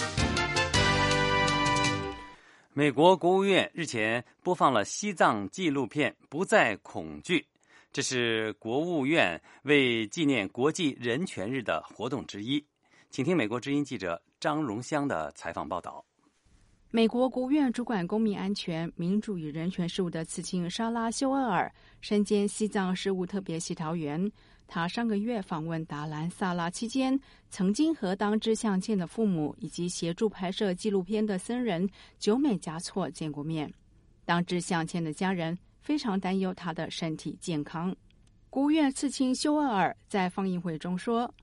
S1: 美国国务院日前播放了西藏纪录片《不再恐惧》，这是国务院为纪念国际人权日的活动之一。请听美国之音记者张荣香的采访报道。
S16: 美国国务院主管公民安全、民主与人权事务的次卿莎拉·休厄尔身兼西藏事务特别协调员。他上个月访问达兰萨拉期间，曾经和当之相见的父母以及协助拍摄纪录片的僧人久美嘉措见过面。当之相见的家人非常担忧他的身体健康。国务院次卿休厄尔在放映会中说：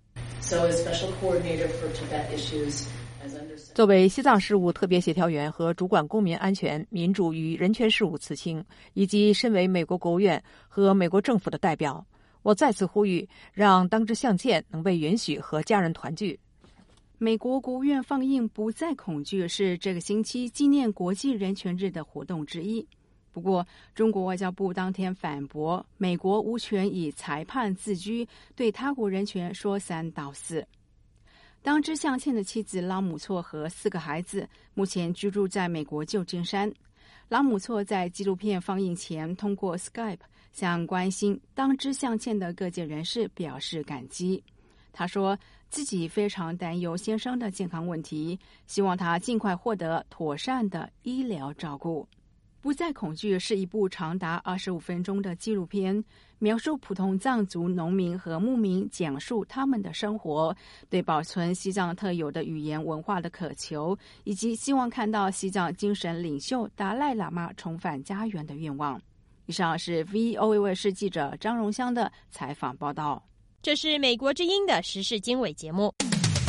S21: 作为西藏事务特别协调员和主管公民安全、民主与人权事务次卿，以及身为美国国务院和美国政府的代表，我再次呼吁，让当之相见能被允许和家人团聚。
S16: 美国国务院放映《不再恐惧》是这个星期纪念国际人权日的活动之一。不过，中国外交部当天反驳，美国无权以裁判自居，对他国人权说三道四。当之相见的妻子拉姆措和四个孩子目前居住在美国旧金山。拉姆措在纪录片放映前通过 Skype 向关心当之相见的各界人士表示感激。他说自己非常担忧先生的健康问题，希望他尽快获得妥善的医疗照顾。不不再恐惧是一部长达二十五分钟的纪录片，描述普通藏族农民和牧民讲述他们的生活，对保存西藏特有的语言文化的渴求，以及希望看到西藏精神领袖达赖喇嘛重返家园的愿望。以上是 V O A 卫视记者张荣香的采访报道。
S13: 这是美国之音的时事经纬节目。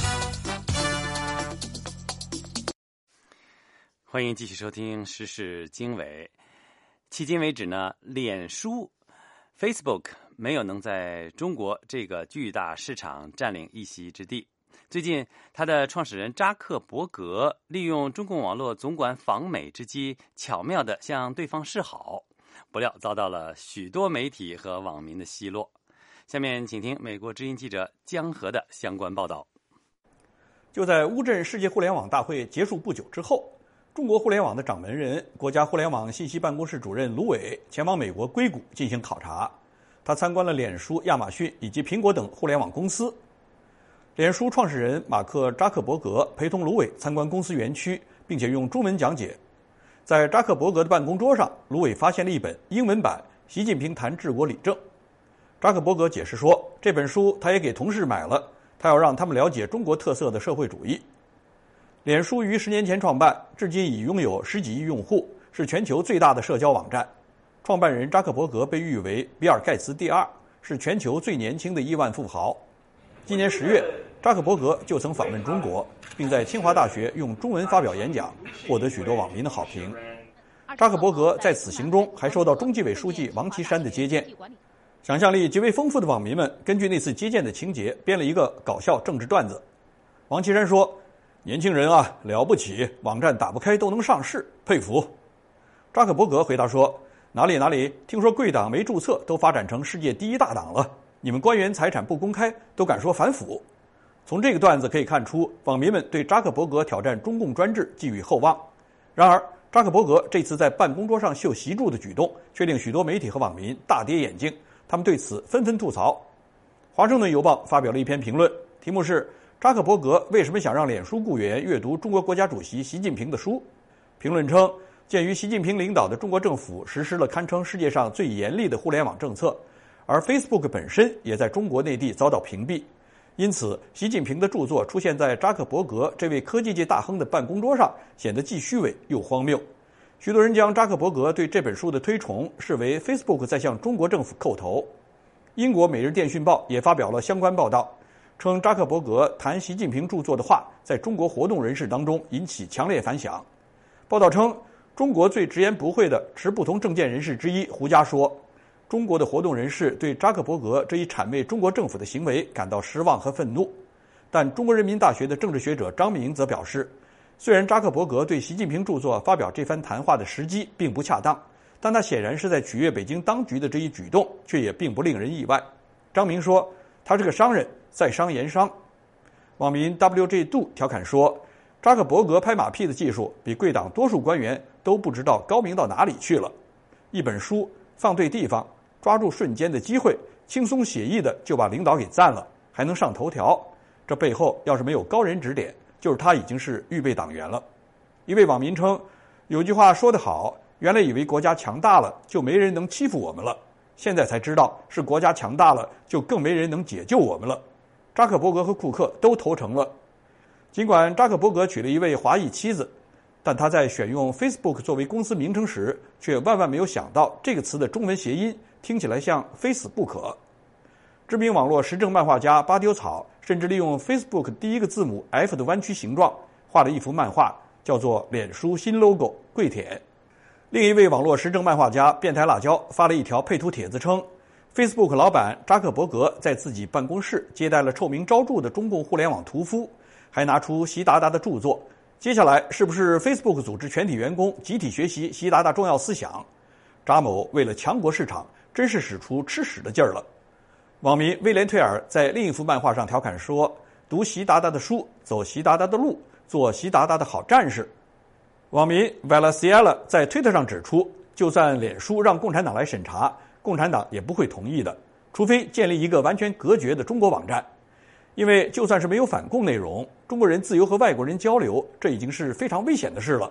S1: 欢迎继续收听时事经纬。迄今为止呢，脸书 Facebook 没有能在中国这个巨大市场占领一席之地。最近，他的创始人扎克伯格利用中共网络总管访美之机，巧妙地向对方示好，不料遭到了许多媒体和网民的奚落。下面请听美国之音记者江河的相关报道。
S4: 就在乌镇世界互联网大会结束不久之后，中国互联网的掌门人、国家互联网信息办公室主任卢伟前往美国硅谷进行考察。他参观了脸书、亚马逊以及苹果等互联网公司。脸书创始人马克·扎克伯格陪同卢伟参观公司园区，并且用中文讲解。在扎克伯格的办公桌上，卢伟发现了一本英文版《习近平谈治国理政》。扎克伯格解释说，这本书他也给同事买了，他要让他们了解中国特色的社会主义。脸书于十年前创办，至今已拥有十几亿用户，是全球最大的社交网站。创办人扎克伯格被誉为比尔盖茨第二，是全球最年轻的亿万富豪。今年十月，扎克伯格就曾访问中国，并在清华大学用中文发表演讲，获得许多网民的好评。扎克伯格在此行中还受到中纪委书记王岐山的接见。想象力极为丰富的网民们根据那次接见的情节编了一个搞笑政治段子。王岐山说，年轻人啊，了不起，网站打不开都能上市，佩服。扎克伯格回答说，哪里哪里，听说贵党没注册都发展成世界第一大党了，你们官员财产不公开都敢说反腐。从这个段子可以看出，网民们对扎克伯格挑战中共专制寄予厚望。然而扎克伯格这次在办公桌上秀习注的举动却令许多媒体和网民大跌眼镜，他们对此纷纷吐槽。华盛顿邮报发表了一篇评论，题目是扎克伯格为什么想让脸书雇员阅读中国国家主席习近平的书？评论称，鉴于习近平领导的中国政府实施了堪称世界上最严厉的互联网政策，而 Facebook 本身也在中国内地遭到屏蔽，因此习近平的著作出现在扎克伯格这位科技界大亨的办公桌上，显得既虚伪又荒谬。许多人将扎克伯格对这本书的推崇视为 Facebook 在向中国政府叩头。英国《每日电讯报》也发表了相关报道，称扎克伯格谈习近平著作的话在中国活动人士当中引起强烈反响。报道称，中国最直言不讳的持不同政见人士之一胡佳说，中国的活动人士对扎克伯格这一谄媚中国政府的行为感到失望和愤怒。但中国人民大学的政治学者张明则表示，虽然扎克伯格对习近平著作发表这番谈话的时机并不恰当，但他显然是在取悦北京当局的这一举动却也并不令人意外。张明说，他是个商人，在商言商。网民 W J 杜调侃说，扎克伯格拍马屁的技术比贵党多数官员都不知道高明到哪里去了。一本书放对地方，抓住瞬间的机会，轻松写意的就把领导给赞了，还能上头条。这背后要是没有高人指点，就是他已经是预备党员了。一位网民称，有句话说得好，原来以为国家强大了就没人能欺负我们了，现在才知道是国家强大了就更没人能解救我们了。扎克伯格和库克都投诚了。尽管扎克伯格娶了一位华裔妻子，但他在选用 Facebook 作为公司名称时，却万万没有想到这个词的中文谐音听起来像非死不可。知名网络时政漫画家巴丢草甚至利用 Facebook 第一个字母 F 的弯曲形状画了一幅漫画，叫做脸书新 logo 跪舔。另一位网络时政漫画家变态辣椒发了一条配图帖子称， Facebook 老板扎克伯格在自己办公室接待了臭名昭著的中共互联网屠夫，还拿出习达达的著作，接下来是不是 Facebook 组织全体员工集体学习习达达重要思想？扎某为了强国市场，真是使出吃屎的劲儿了。网民威廉退尔在另一幅漫画上调侃说，读习达达的书，走习达达的路，做习达达的好战士。网民 Valaciela 在推特上指出，就算脸书让共产党来审查，共产党也不会同意的，除非建立一个完全隔绝的中国网站。因为就算是没有反共内容，中国人自由和外国人交流，这已经是非常危险的事了。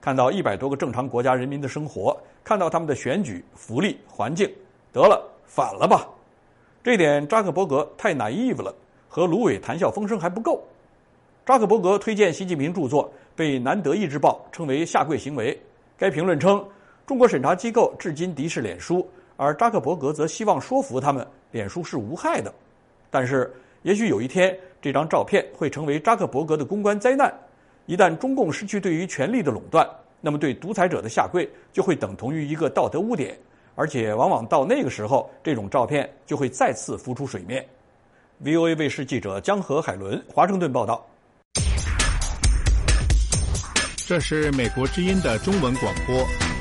S4: 看到一百多个正常国家人民的生活，看到他们的选举、福利、环境，得了，反了吧！这点扎克伯格太 naive 了，和芦苇谈笑风生还不够。扎克伯格推荐习近平著作，被南德意志报称为下跪行为。该评论称，中国审查机构至今敌视脸书，而扎克伯格则希望说服他们脸书是无害的。但是也许有一天，这张照片会成为扎克伯格的公关灾难。一旦中共失去对于权力的垄断，那么对独裁者的下跪就会等同于一个道德污点，而且往往到那个时候，这种照片就会再次浮出水面。V O A 卫视记者江河海伦华盛顿报道。
S7: 这是美国之音的中文广播。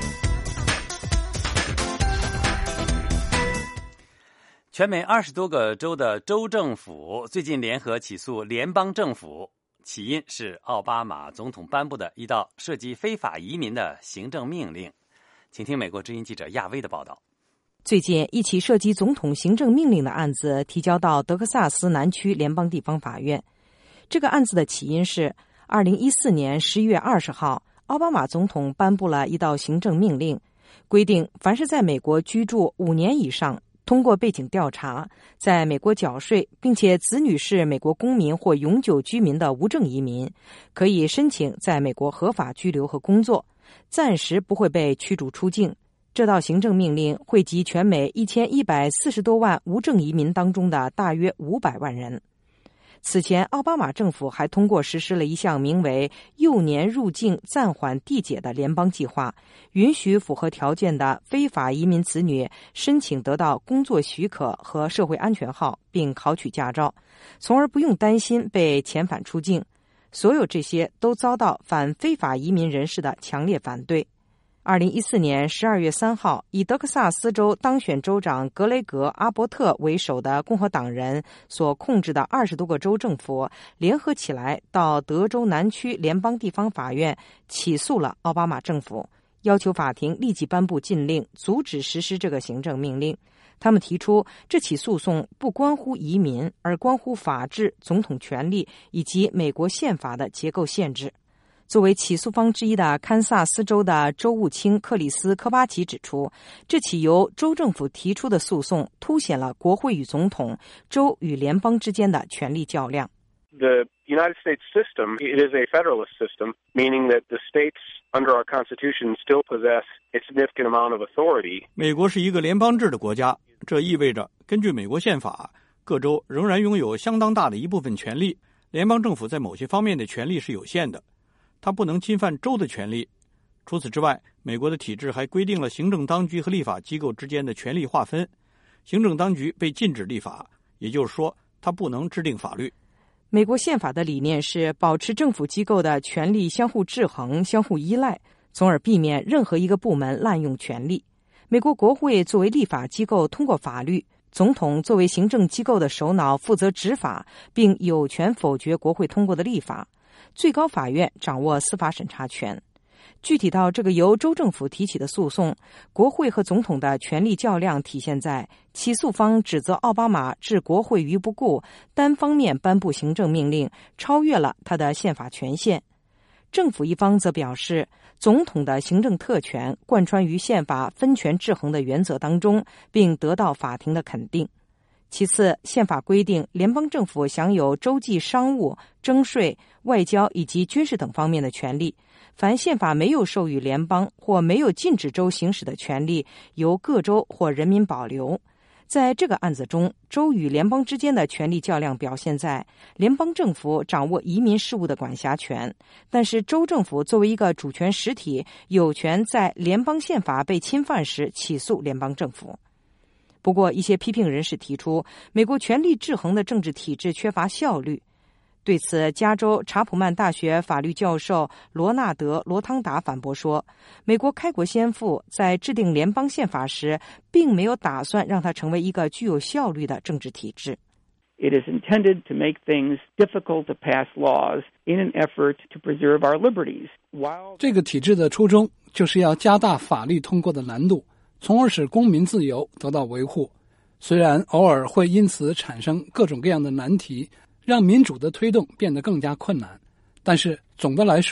S1: 全美二十多个州的州政府最近联合起诉联邦政府，起因是奥巴马总统颁布的一道涉及非法移民的行政命令。请听美国之音记者亚威的报道。
S21: 最近，一起涉及总统行政命令的案子提交到德克萨斯南区联邦地方法院。这个案子的起因是二零一四年十一月二十号，奥巴马总统颁布了一道行政命令，规定凡是在美国居住五年以上，通过背景调查，在美国缴税，并且子女是美国公民或永久居民的无证移民，可以申请在美国合法居留和工作，暂时不会被驱逐出境。这道行政命令惠及全美一千一百四十多万无证移民当中的大约五百万人。此前，奥巴马政府还通过实施了一项名为幼年入境暂缓递解的联邦计划，允许符合条件的非法移民子女申请得到工作许可和社会安全号，并考取驾照，从而不用担心被遣返出境。所有这些都遭到反非法移民人士的强烈反对。二零一四年十二月三号，以德克萨斯州当选州长格雷格·阿伯特为首的共和党人所控制的二十多个州政府联合起来，到德州南区联邦地方法院起诉了奥巴马政府，要求法庭立即颁布禁令，阻止实施这个行政命令。他们提出，这起诉讼不关乎移民，而关乎法治、总统权力以及美国宪法的结构限制。作为起诉方之一的堪萨斯州的州务卿克里斯·科巴奇指出，这起由州政府提出的诉讼凸显了国会与总统、州与联邦之间的权力较量。
S6: The United States system, it is a federalist system, meaning that the states under our Constitution still possess a significant amount of authority.
S20: 美国是一个联邦制的国家，这意味着根据美国宪法，各州仍然拥有相当大的一部分权利。联邦政府在某些方面的权利是有限的，它不能侵犯州的权利。除此之外，美国的体制还规定了行政当局和立法机构之间的权力划分。行政当局被禁止立法，也就是说，它不能制定法律。
S21: 美国宪法的理念是保持政府机构的权力相互制衡、相互依赖，从而避免任何一个部门滥用权力。美国国会作为立法机构通过法律，总统作为行政机构的首脑负责执法，并有权否决国会通过的立法。最高法院掌握司法审查权。具体到这个由州政府提起的诉讼，国会和总统的权力较量体现在起诉方指责奥巴马置国会于不顾，单方面颁布行政命令，超越了他的宪法权限。政府一方则表示，总统的行政特权贯穿于宪法分权制衡的原则当中，并得到法庭的肯定。其次，宪法规定联邦政府享有州际商务、征税、外交以及军事等方面的权利。凡宪法没有授予联邦或没有禁止州行使的权利，由各州或人民保留。在这个案子中，州与联邦之间的权力较量表现在联邦政府掌握移民事务的管辖权，但是州政府作为一个主权实体，有权在联邦宪法被侵犯时起诉联邦政府。不过，一些批评人士提出，美国权力制衡的政治体制缺乏效率。对此，加州查普曼大学法律教授罗纳德·罗汤达反驳说，美国开国先父在制定联邦宪法时，并没有打算让它成为一个具有效率的政治体制。
S19: It is intended to make things difficult to pass laws in an effort to preserve our liberties. While
S11: 这个体制的初衷就是要加大法律通过的难度，从而使公民自由得到维护。虽然偶尔会因此产生各种各样的难题，让民主的推动变得更加困难，但是总的来说，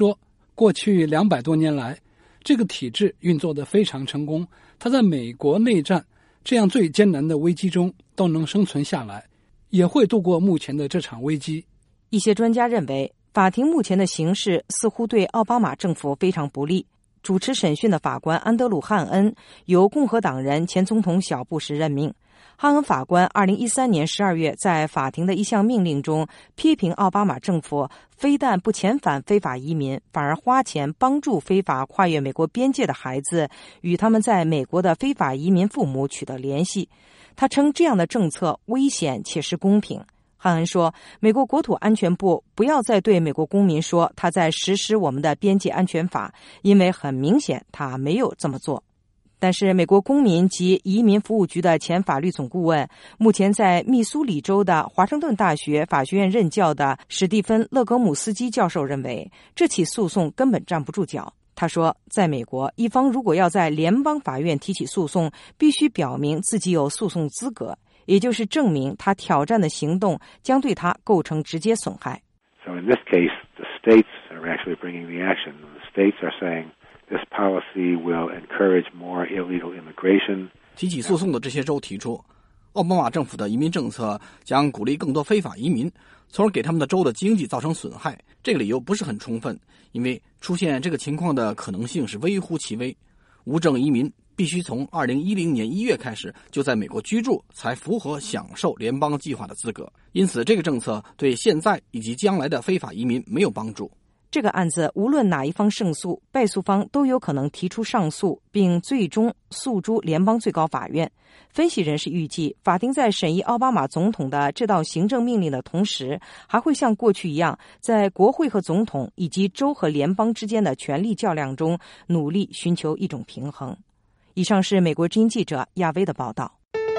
S11: 过去两百多年来，这个体制运作得非常成功，它在美国内战这样最艰难的危机中都能生存下来，也会度过目前的这场危机。
S21: 一些专家认为，法庭目前的形势似乎对奥巴马政府非常不利。主持审讯的法官安德鲁·汉恩由共和党人前总统小布什任命。汉恩法官二零一三年十二月在法庭的一项命令中批评奥巴马政府非但不遣返非法移民，反而花钱帮助非法跨越美国边界的孩子与他们在美国的非法移民父母取得联系。他称这样的政策危险且是公平。汉恩说，美国国土安全部不要再对美国公民说他在实施我们的边界安全法，因为很明显他没有这么做。但是美国公民及移民服务局的前法律总顾问，目前在密苏里州的华盛顿大学法学院任教的史蒂芬·勒格姆斯基教授认为，这起诉讼根本站不住脚。他说，在美国，一方如果要在联邦法院提起诉讼，必须表明自己有诉讼资格，也就是证明他挑战的行动将对他构成直接损害。
S2: So in this case, the states are actually bringing the action. The states are saying this policy will encourage more illegal immigration.
S9: 提起诉讼的这些州提出，奥巴马政府的移民政策将鼓励更多非法移民，从而给他们的州的经济造成损害。这个理由不是很充分，因为出现这个情况的可能性是微乎其微。无证移民必须从二零一零年一月开始就在美国居住，才符合享受联邦计划的资格。因此，这个政策对现在以及将来的非法移民没有帮助。
S21: 这个案子无论哪一方胜诉，败诉方都有可能提出上诉，并最终诉诸联邦最高法院。分析人士预计，法庭在审议奥巴马总统的这道行政命令的同时，还会像过去一样，在国会和总统以及州和联邦之间的权力较量中，努力寻求一种平衡。以上是美国之音记者亚薇的报道。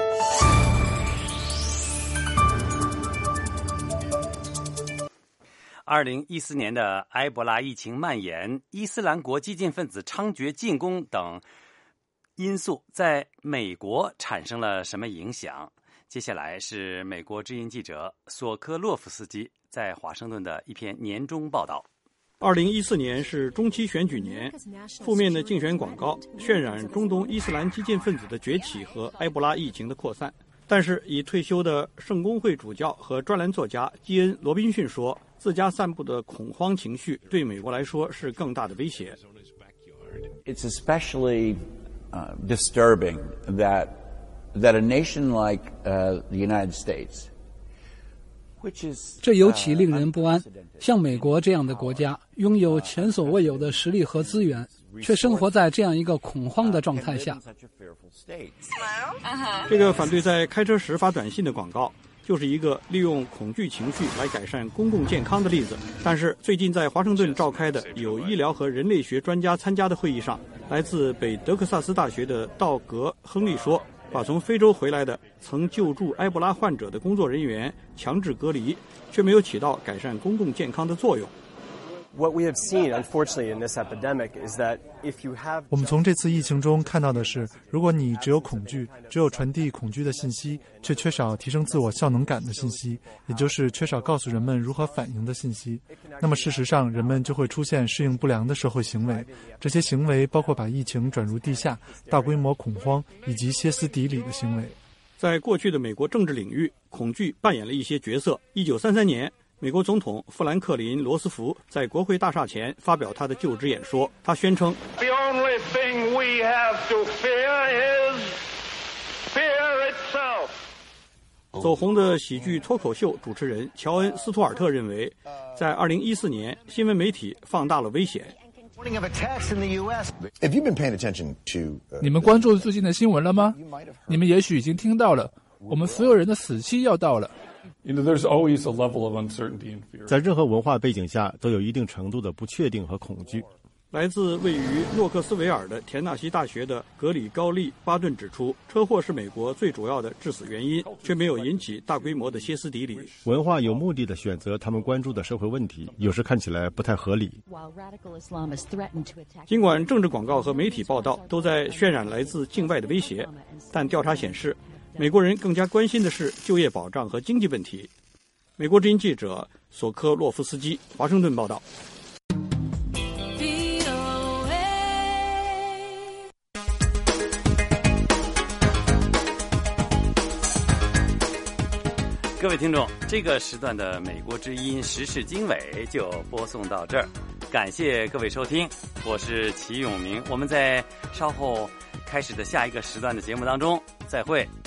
S1: 二零一四年的埃博拉疫情蔓延、伊斯兰国激进分子猖獗进攻等因素在美国产生了什么影响？接下来是美国之音记者索科洛夫斯基在华盛顿的一篇年终报道。
S20: 二零一四年是中期选举年，负面的竞选广告渲染中东伊斯兰激进分子的崛起和埃博拉疫情的扩散。但是，已退休的圣公会主教和专栏作家基恩·罗宾逊说，自家散布的恐慌情绪对美国来说是更大的威胁。
S22: It's especially uh, disturbing that that a nation like uh, the United States, which is
S11: 这尤其令人不安。像美国这样的国家，拥有前所未有的实力和资源，却生活在这样一个恐慌的状态下。
S20: 这个反对在开车时发短信的广告，就是一个利用恐惧情绪来改善公共健康的例子。但是最近在华盛顿召开的有医疗和人类学专家参加的会议上，来自北德克萨斯大学的道格·亨利说，把从非洲回来的曾救助埃博拉患者的工作人员强制隔离，却没有起到改善公共健康的作用。
S23: What we have seen, unfortunately, in this epidemic is that if you have
S25: 我们从这次疫情中看到的是，如果你只有恐惧，只有传递恐惧的信息，却缺少提升自我效能感的信息，也就是缺少告诉人们如何反应的信息，那么事实上人们就会出现适应不良的社会行为。这些行为包括把疫情转入地下、大规模恐慌以及歇斯底里的行为。
S20: 在过去的美国政治领域，恐惧扮演了一些角色。一九三三年，美国总统富兰克林·罗斯福在国会大厦前发表他的就职演说，他宣称
S26: The only thing we have to fear is fear itself.
S20: 走红的喜剧脱口秀主持人乔恩·斯图尔特认为，在二零一四年，新闻媒体放大了危险。
S27: 你们关注最近的新闻了吗？你们也许已经听到了，我们所有人的死期要到了。
S15: 在任何文化背景下，都有一定程度的不确定和恐惧。
S20: 来自位于诺克斯维尔的田纳西大学的格里高利·巴顿指出，车祸是美国最主要的致死原因，却没有引起大规模的歇斯底里。
S15: 文化有目的地选择他们关注的社会问题，有时看起来不太合理。
S20: 尽管政治广告和媒体报道都在渲染来自境外的威胁，但调查显示，美国人更加关心的是就业保障和经济问题。美国之音记者索科洛夫斯基，华盛顿报道。
S1: 各位听众，这个时段的美国之音时事经纬就播送到这儿，感谢各位收听，我是齐永明，我们在稍后开始的下一个时段的节目当中再会。